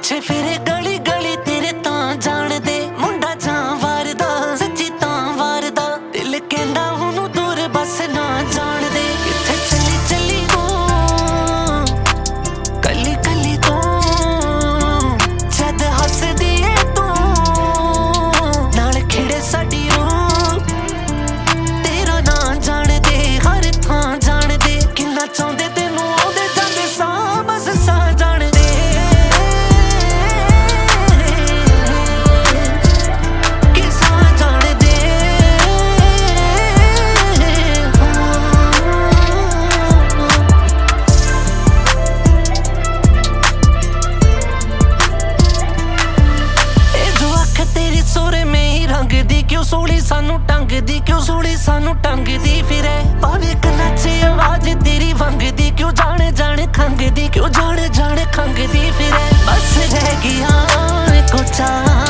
ਪਿੱਛੇ ਫਿਰੇ ਗਲੀ ਗਲੀ ਤੇਰੇ ਤਾਂ ਜਾਣ ਦੇ ਮੁੰਡਾ ਜਾਂ ਵਾਰਦਾ ਸੱਚੀ ਤਾਂ ਵਾਰਦਾ ਦਿਲ ਕਹਿੰਦਾ ਉਹਨੂੰ ਦੂਰ ਬਸ ਨਾ ਜਾਣ ਦੇ ਕਿੱਥੇ ਚੱਲੀ ਚੱਲੀ ਤੂੰ ਕੱਲੀ ਕੱਲੀ ਤੂੰ ਜਦ ਹੱਸਦੀ ਏ ਤੂੰ ਨਾਲ ਖਿੜੇ ਸਾਡੀ ਰੂਹ ਤੇਰਾ ਨਾਂ ਜਾਣਦੇ ਹਰ ਥਾਂ ਜਾਣਦੇ ਕਿੰਨਾ ਚਾਹੁੰਦੇ ਤੈਨੂੰ ਆਉਂਦੇ ਜਾਂਦੇ ਸਾਂ ਬਸ ਸਾਂ ਜਾਣਦੇ क्यों सोली सानू टंगदी क्यों सोली सानू टंगदी फिरे भावे कन्ना च आवाज तेरी वंगदी क्यों जाने जाने खंगदी क्यों जाने जाने खंगदी फिरे बस रह गया को चा